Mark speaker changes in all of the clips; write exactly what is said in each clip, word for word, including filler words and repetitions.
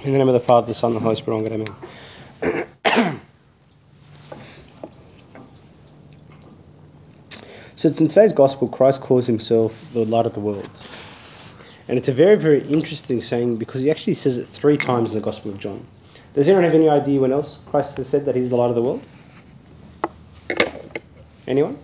Speaker 1: In the name of the Father, the Son, and the Holy Spirit, amen. So in today's Gospel, Christ calls himself the light of the world. And it's a very, very interesting saying because he actually says it three times in the Gospel of John. Does anyone have any idea when else Christ has said that he's the light of the world? Anyone?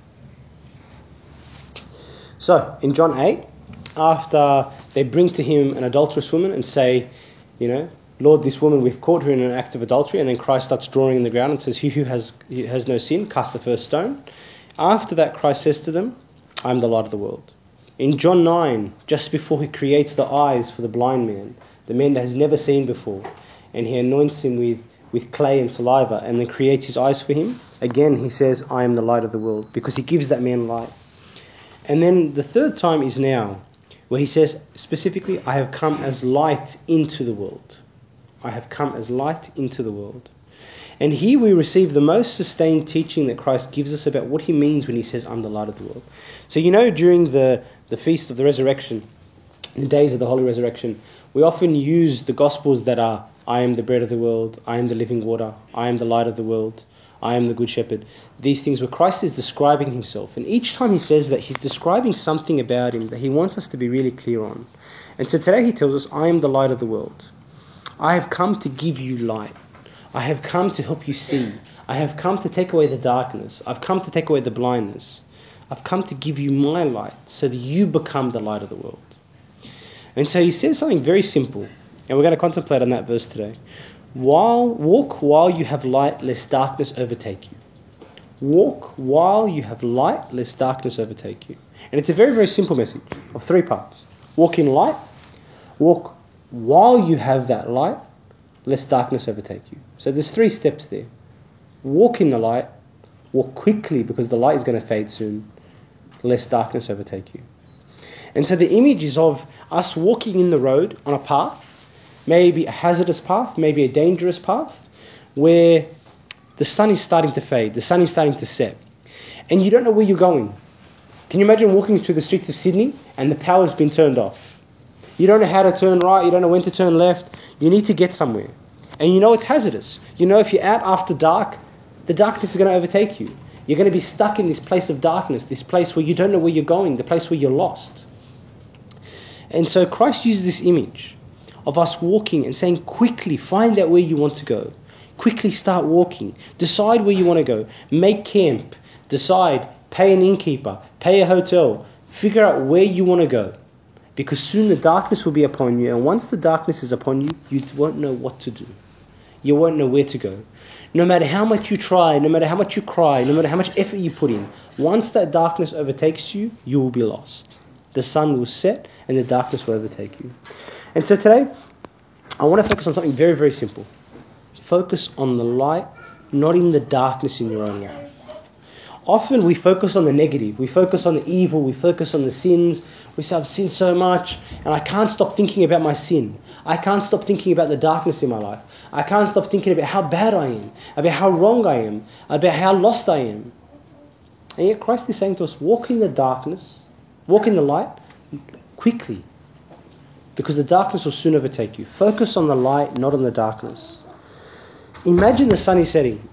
Speaker 1: So, in John eight, after they bring to him an adulterous woman and say, you know, Lord, this woman, we've caught her in an act of adultery, and then Christ starts drawing in the ground and says, he who has, he has no sin, cast the first stone. After that, Christ says to them, I am the light of the world. In John nine, just before he creates the eyes for the blind man, the man that has never seen before, and he anoints him with, with clay and saliva and then creates his eyes for him, again he says, I am the light of the world, because he gives that man light. And then the third time is now, where he says specifically, I have come as light into the world. I have come as light into the world. And here we receive the most sustained teaching that Christ gives us about what he means when he says, I'm the light of the world. So you know, during the, the Feast of the Resurrection, the days of the Holy Resurrection, we often use the Gospels that are, I am the bread of the world, I am the living water, I am the light of the world, I am the good shepherd. These things where Christ is describing himself. And each time he says that, he's describing something about him that he wants us to be really clear on. And so today he tells us, I am the light of the world. I have come to give you light. I have come to help you see. I have come to take away the darkness. I've come to take away the blindness. I've come to give you my light so that you become the light of the world. And so he says something very simple. And we're going to contemplate on that verse today. While walk while you have light, lest darkness overtake you. Walk while you have light, lest darkness overtake you. And it's a very, very simple message of three parts. Walk in light. Walk while you have that light, lest darkness overtake you. So there's three steps there. Walk in the light. Walk quickly, because the light is going to fade soon, lest darkness overtake you. And so the image is of us walking in the road on a path, maybe a hazardous path, maybe a dangerous path, where the sun is starting to fade, the sun is starting to set, and you don't know where you're going. Can you imagine walking through the streets of Sydney and the power's been turned off? You don't know how to turn right, you don't know when to turn left, you need to get somewhere. And you know it's hazardous. You know if you're out after dark, the darkness is going to overtake you. You're going to be stuck in this place of darkness, this place where you don't know where you're going, the place where you're lost. And so Christ uses this image of us walking and saying, quickly find out where you want to go. Quickly start walking. Decide where you want to go. Make camp. Decide. Pay an innkeeper. Pay a hotel. Figure out where you want to go. Because soon the darkness will be upon you. And once the darkness is upon you, you won't know what to do. You won't know where to go. No matter how much you try, no matter how much you cry, no matter how much effort you put in, once that darkness overtakes you, you will be lost. The sun will set and the darkness will overtake you. And so today, I want to focus on something very, very simple. Focus on the light, not in the darkness in your own life. Often we focus on the negative. We focus on the evil. We focus on the sins. We say, I've sinned so much, and I can't stop thinking about my sin. I can't stop thinking about the darkness in my life. I can't stop thinking about how bad I am, about how wrong I am, about how lost I am. And yet Christ is saying to us, walk in the darkness, walk in the light, quickly. Because the darkness will soon overtake you. Focus on the light, not on the darkness. Imagine the sun is setting.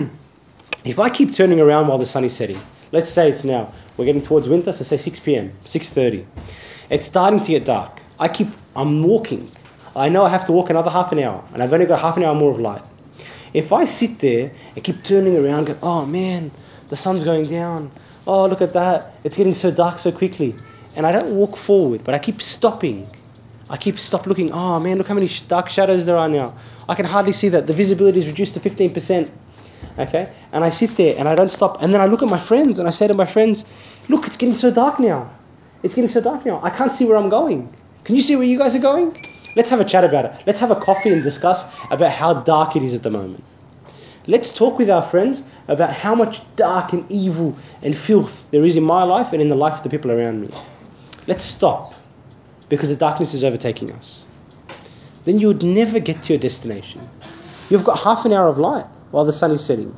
Speaker 1: If I keep turning around while the sun is setting, let's say it's now, we're getting towards winter, so say six p.m., six thirty. It's starting to get dark. I keep, I'm walking. I know I have to walk another half an hour, and I've only got half an hour more of light. If I sit there and keep turning around, go, oh man, the sun's going down. Oh, look at that. It's getting so dark so quickly. And I don't walk forward, but I keep stopping. I keep stop looking. Oh man, look how many dark shadows there are now. I can hardly see that. The visibility is reduced to fifteen percent. Okay? And I sit there and I don't stop. And then I look at my friends and I say to my friends, look, it's getting so dark now. It's getting so dark now. I can't see where I'm going. Can you see where you guys are going? Let's have a chat about it. Let's have a coffee and discuss about how dark it is at the moment. Let's talk with our friends about how much dark and evil and filth there is in my life and in the life of the people around me. Let's stop, because the darkness is overtaking us. Then you would never get to your destination. You've got half an hour of light while the sun is setting.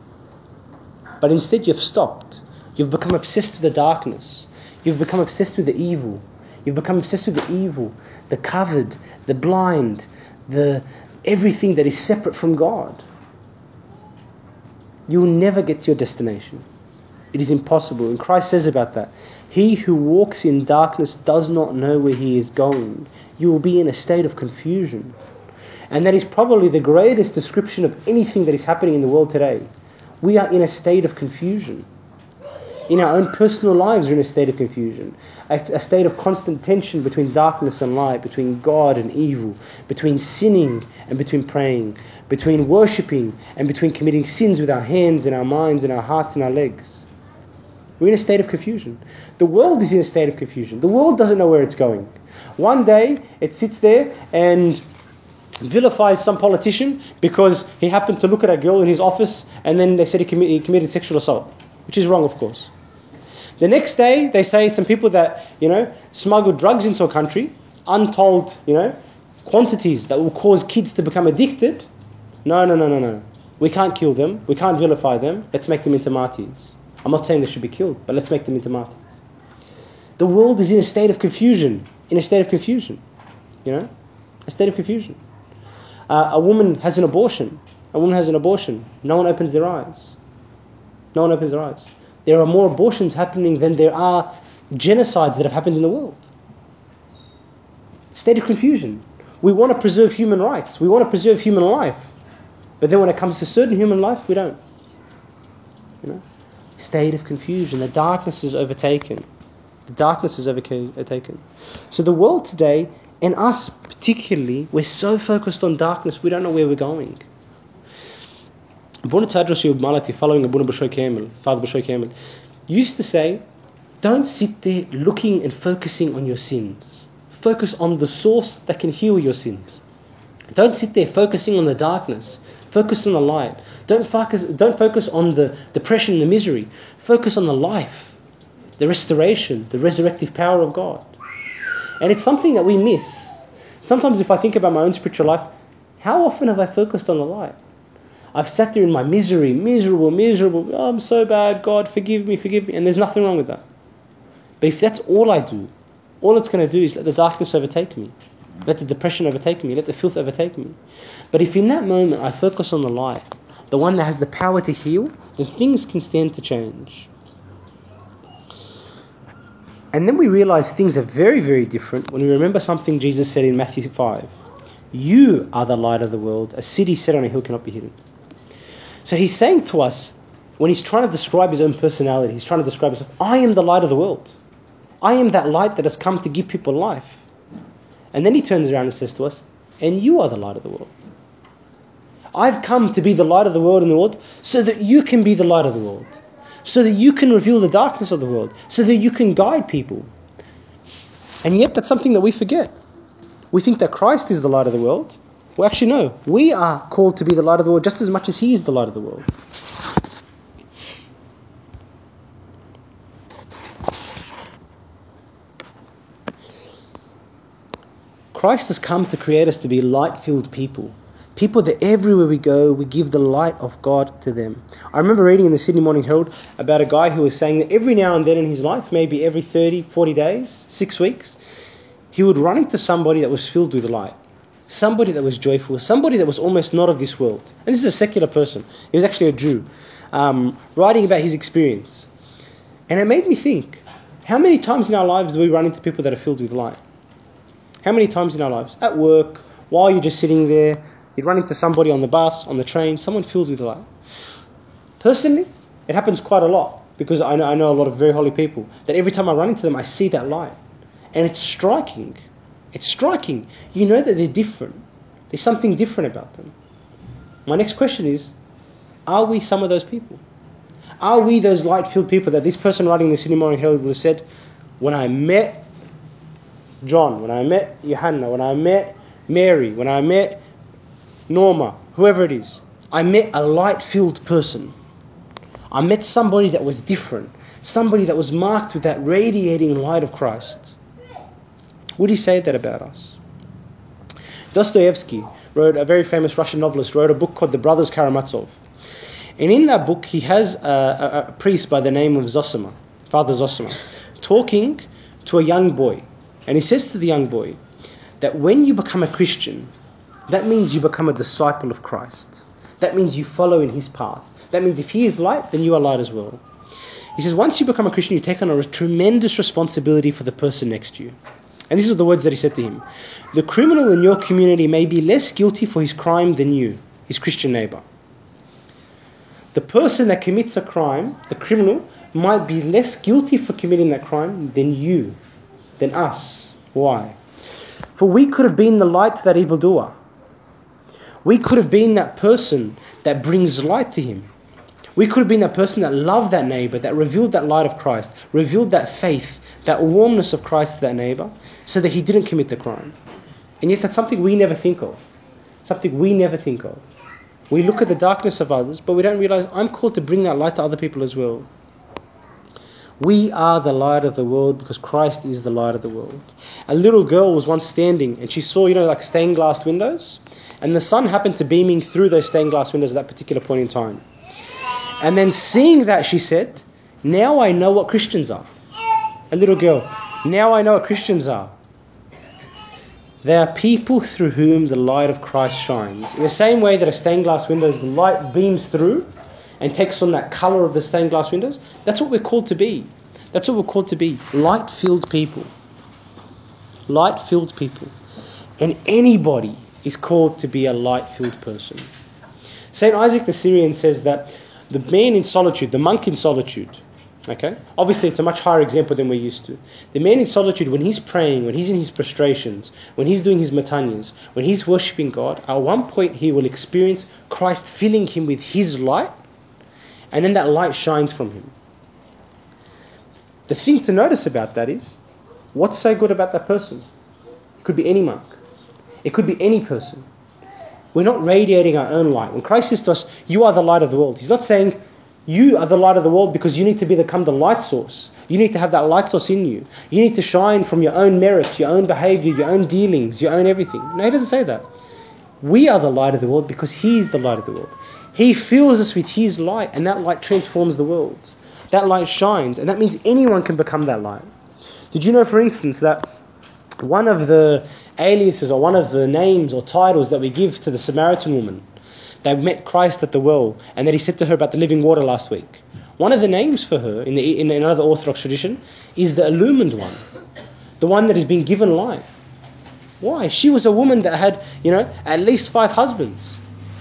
Speaker 1: But instead you've stopped. You've become obsessed with the darkness. You've become obsessed with the evil. You've become obsessed with the evil, the covered, the blind, the everything that is separate from God, you will never get to your destination. It is impossible. And Christ says about that, he who walks in darkness does not know where he is going. You will be in a state of confusion. And that is probably the greatest description of anything that is happening in the world today. We are in a state of confusion. In our own personal lives, we're in a state of confusion. A, a state of constant tension between darkness and light, between God and evil, between sinning and between praying, between worshipping and between committing sins with our hands and our minds and our hearts and our legs. We're in a state of confusion. The world is in a state of confusion. The world doesn't know where it's going. One day, it sits there and vilifies some politician because he happened to look at a girl in his office and then they said he, commi- he committed sexual assault, which is wrong, of course. The next day, they say some people that, you know, smuggle drugs into a country, untold, you know, quantities that will cause kids to become addicted. No, no, no, no, no. We can't kill them. We can't vilify them. Let's make them into martyrs. I'm not saying they should be killed, but let's make them into martyrs. The world is in a state of confusion. In a state of confusion. You know? A state of confusion. Uh, a woman has an abortion. A woman has an abortion. No one opens their eyes. No one opens their eyes. There are more abortions happening than there are genocides that have happened in the world. State of confusion. We want to preserve human rights. We want to preserve human life. But then when it comes to certain human life, we don't. You know? State of confusion. The darkness is overtaken. The darkness is overtaken. So the world today, and us particularly, we're so focused on darkness, we don't know where we're going. Abuna Tadros Malati, following Abuna Bashoy Kamel, Father Bashoy Kamel, used to say, don't sit there looking and focusing on your sins. Focus on the source that can heal your sins. Don't sit there focusing on the darkness. Focus on the light. Don't focus, don't focus on the depression and the misery. Focus on the life, the restoration, the resurrective power of God. And it's something that we miss. Sometimes if I think about my own spiritual life, how often have I focused on the light? I've sat there in my misery, miserable, miserable. Oh, I'm so bad. God, forgive me, forgive me. And there's nothing wrong with that. But if that's all I do, all it's going to do is let the darkness overtake me. Let the depression overtake me. Let the filth overtake me. But if in that moment I focus on the light, the one that has the power to heal, then things can stand to change. And then we realize things are very, very different when we remember something Jesus said in Matthew five. You are the light of the world. A city set on a hill cannot be hidden. So he's saying to us, when he's trying to describe his own personality, he's trying to describe himself, I am the light of the world. I am that light that has come to give people life. And then he turns around and says to us, and you are the light of the world. I've come to be the light of the world in the world so that you can be the light of the world. So that you can reveal the darkness of the world. So that you can guide people. And yet that's something that we forget. We think that Christ is the light of the world. Well, actually no. We are called to be the light of the world just as much as he is the light of the world. Christ has come to create us to be light-filled people. People that everywhere we go, we give the light of God to them. I remember reading in the Sydney Morning Herald about a guy who was saying that every now and then in his life, maybe every thirty, forty days, six weeks, he would run into somebody that was filled with light. Somebody that was joyful. Somebody that was almost not of this world. And this is a secular person. He was actually a Jew. Um, writing about his experience. And it made me think, how many times in our lives do we run into people that are filled with light? How many times in our lives? At work, while you're just sitting there, you'd run into somebody on the bus, on the train, someone filled with light. Personally, it happens quite a lot because I know, I know a lot of very holy people that every time I run into them, I see that light. And it's striking. It's striking. You know that they're different. There's something different about them. My next question is, are we some of those people? Are we those light-filled people that this person writing the Sydney Morning Herald would have said, when I met John, when I met Johanna, when I met Mary, when I met Norma, whoever it is, I met a light-filled person. I met somebody that was different, somebody that was marked with that radiating light of Christ. Would he say that about us? Dostoevsky wrote, a very famous Russian novelist, wrote a book called The Brothers Karamazov. And in that book, he has a, a, a priest by the name of Zosima, Father Zosima, talking to a young boy. And he says to the young boy that when you become a Christian, that means you become a disciple of Christ. That means you follow in his path. That means if he is light, then you are light as well. He says, once you become a Christian, you take on a tremendous responsibility for the person next to you. And these are the words that he said to him. The criminal in your community may be less guilty for his crime than you, his Christian neighbor. The person that commits a crime, the criminal, might be less guilty for committing that crime than you, than us. Why? For we could have been the light to that evildoer. We could have been that person that brings light to him. We could have been that person that loved that neighbor, that revealed that light of Christ, revealed that faith, that warmness of Christ to that neighbor, so that he didn't commit the crime. And yet that's something we never think of. Something we never think of. We look at the darkness of others, but we don't realize I'm called to bring that light to other people as well. We are the light of the world because Christ is the light of the world. A little girl was once standing and she saw, you know, like stained glass windows, and the sun happened to beaming through those stained glass windows at that particular point in time. And then seeing that, she said, now I know what Christians are. A little girl, now I know what Christians are. They are people through whom the light of Christ shines. In the same way that a stained glass window, the light beams through and takes on that colour of the stained glass windows, that's what we're called to be. That's what we're called to be. Light-filled people. Light-filled people. And anybody is called to be a light-filled person. Saint Isaac the Syrian says that the man in solitude, the monk in solitude, okay? Obviously, it's a much higher example than we're used to. The man in solitude, when he's praying, when he's in his prostrations, when he's doing his matanyas, when he's worshipping God, at one point he will experience Christ filling him with his light, and then that light shines from him. The thing to notice about that is, what's so good about that person? It could be any monk. It could be any person. We're not radiating our own light. When Christ says to us, you are the light of the world, he's not saying, you are the light of the world because you need to become the light source. You need to have that light source in you. You need to shine from your own merits, your own behavior, your own dealings, your own everything. No, he doesn't say that. We are the light of the world because he is the light of the world. He fills us with his light, and that light transforms the world. That light shines, and that means anyone can become that light. Did you know, for instance, that one of the aliases or one of the names or titles that we give to the Samaritan woman that met Christ at the well, and that he said to her about the living water last week. One of the names for her in, the, in another Orthodox tradition is the illumined one, the one that has been given light. Why? She was a woman that had, you know, at least five husbands.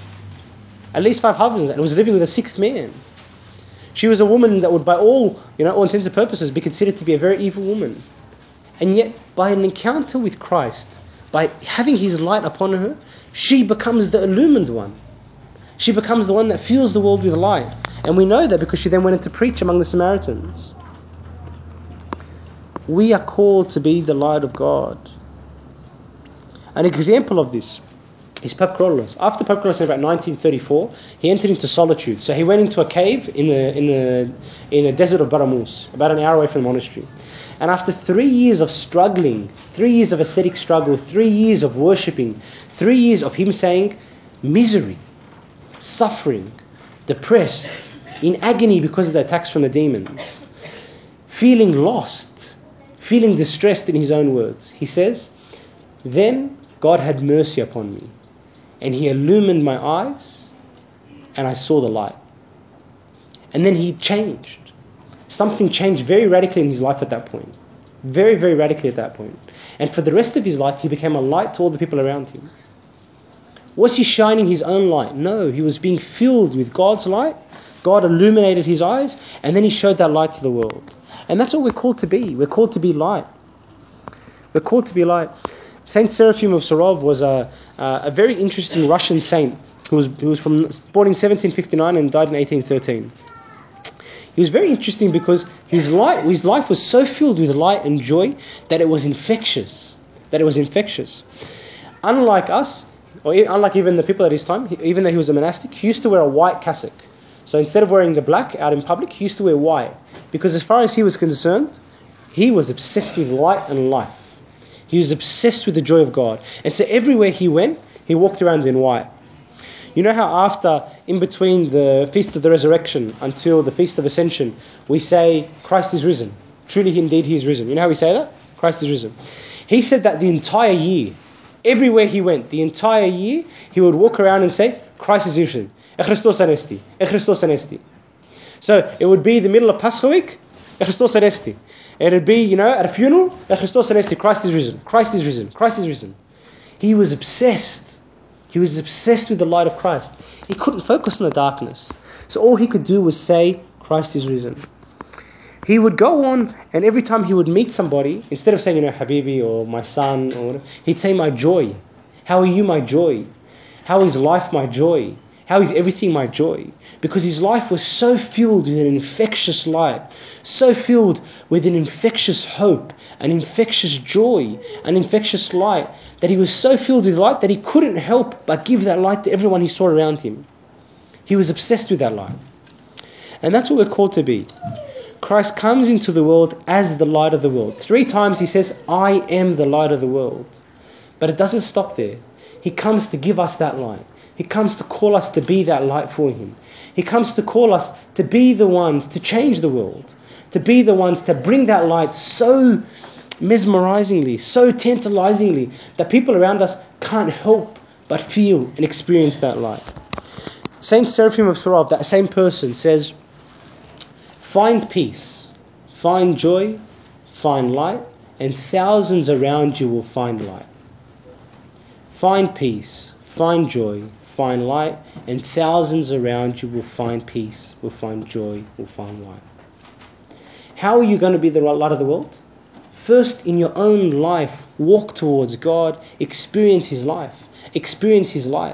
Speaker 1: At least five husbands, and was living with a sixth man. She was a woman that would, by all, you know, all intents and purposes, be considered to be a very evil woman. And yet, by an encounter with Christ, by having his light upon her, she becomes the illumined one. She becomes the one that fills the world with light. And we know that because she then went in to preach among the Samaritans. We are called to be the light of God. An example of this is Pope Kyrillos. After Pope Kyrillos in about nineteen thirty-four, he entered into solitude. So he went into a cave in the in the in the desert of Baramus, about an hour away from the monastery. And after three years of struggling, three years of ascetic struggle, three years of worshipping, three years of him saying, misery, suffering, depressed, in agony because of the attacks from the demons, feeling lost, feeling distressed in his own words, he says, then God had mercy upon me, and he illumined my eyes, and I saw the light. And then he changed. Something changed very radically in his life at that point. Very, very radically at that point. And for the rest of his life, he became a light to all the people around him. Was he shining his own light? No, he was being filled with God's light. God illuminated his eyes, and then he showed that light to the world. And that's what we're called to be. We're called to be light. We're called to be light. Saint Seraphim of Sarov was a, a very interesting Russian saint who was, who was from, born in seventeen fifty-nine and died in eighteen thirteen. He was very interesting because his light, his life was so filled with light and joy that it was infectious. That it was infectious. Unlike us, or unlike even the people at his time, even though he was a monastic, he used to wear a white cassock. So instead of wearing the black out in public, he used to wear white. Because as far as he was concerned, he was obsessed with light and life. He was obsessed with the joy of God. And so everywhere he went, he walked around in white. You know how after, in between the Feast of the Resurrection until the Feast of Ascension, we say, Christ is risen. Truly, indeed, he is risen. You know how we say that? Christ is risen. He said that the entire year, Everywhere he went, the entire year, he would walk around and say, Christ is risen. Echristos anesti. Echristos anesti. So it would be the middle of Pascha week, Echristos anesti. It would be, you know, at a funeral, Echristos anesti. Christ is risen. Christ is risen. Christ is risen. He was obsessed. He was obsessed with the light of Christ. He couldn't focus on the darkness. So all he could do was say, Christ is risen. He would go on, and every time he would meet somebody, instead of saying, you know, Habibi or my son, or whatever, he'd say, my joy. How are you, my joy? How is life my joy? How is everything my joy? Because his life was so filled with an infectious light, so filled with an infectious hope, an infectious joy, an infectious light, that he was so filled with light that he couldn't help but give that light to everyone he saw around him. He was obsessed with that light. And that's what we're called to be. Christ comes into the world as the light of the world. Three times he says, I am the light of the world. But it doesn't stop there. He comes to give us that light. He comes to call us to be that light for him. He comes to call us to be the ones to change the world. To be the ones to bring that light so mesmerizingly, so tantalizingly, that people around us can't help but feel and experience that light. Saint Seraphim of Sarov, that same person, says, find peace, find joy, find light, and thousands around you will find light. Find peace, find joy, find light, and thousands around you will find peace, will find joy, will find light. How are you going to be the light of the world? First, in your own life, walk towards God, experience his life, experience his light.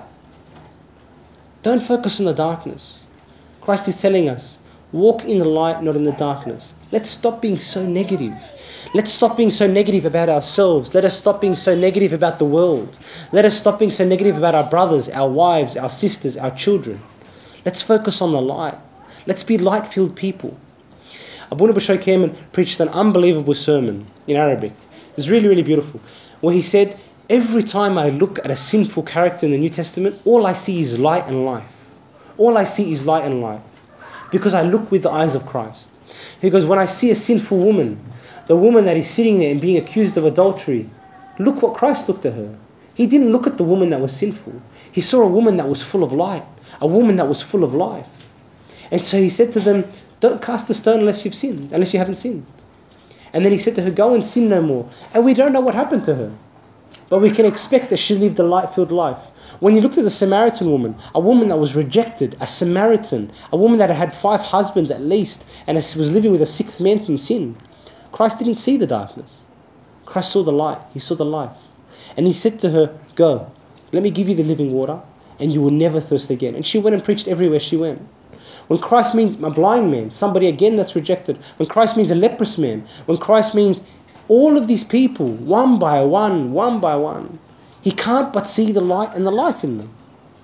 Speaker 1: Don't focus on the darkness. Christ is telling us, walk in the light, not in the darkness. Let's stop being so negative. Let's stop being so negative about ourselves. Let us stop being so negative about the world. Let us stop being so negative about our brothers, our wives, our sisters, our children. Let's focus on the light. Let's be light-filled people. Abuna Bashoy came and preached an unbelievable sermon in Arabic. It was really, really beautiful. Where he said, every time I look at a sinful character in the New Testament, all I see is light and life. All I see is light and life. Because I look with the eyes of Christ. He goes, when I see a sinful woman, the woman that is sitting there and being accused of adultery, look what Christ looked at her. He didn't look at the woman that was sinful. He saw a woman that was full of light, a woman that was full of life. And so he said to them, don't cast a stone unless you've sinned, unless you haven't sinned. And then he said to her, go and sin no more. And we don't know what happened to her. But we can expect that she lived a light-filled life. When you looked at the Samaritan woman, a woman that was rejected, a Samaritan, a woman that had had five husbands at least, and was living with a sixth man in sin, Christ didn't see the darkness. Christ saw the light. He saw the life. And he said to her, go, let me give you the living water, and you will never thirst again. And she went and preached everywhere she went. When Christ means a blind man, somebody again that's rejected, when Christ means a leprous man, when Christ means all of these people, one by one, one by one, he can't but see the light and the life in them.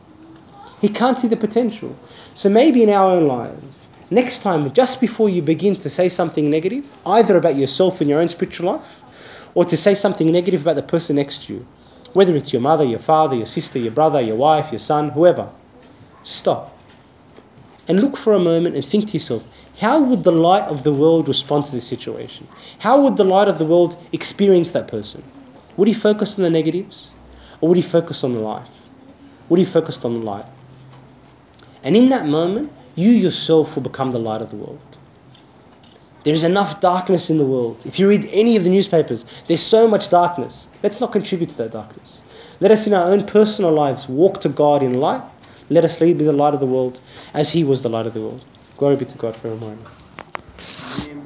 Speaker 1: He can't see the potential. So maybe in our own lives, next time, just before you begin to say something negative, either about yourself and your own spiritual life, or to say something negative about the person next to you, whether it's your mother, your father, your sister, your brother, your wife, your son, whoever, stop. And look for a moment and think to yourself, how would the light of the world respond to this situation? How would the light of the world experience that person? Would he focus on the negatives? Or would he focus on the life? Would he focus on the light? And in that moment, you yourself will become the light of the world. There is enough darkness in the world. If you read any of the newspapers, there's so much darkness. Let's not contribute to that darkness. Let us in our own personal lives walk to God in light. Let us lead with the light of the world as he was the light of the world. Glory be to God forever.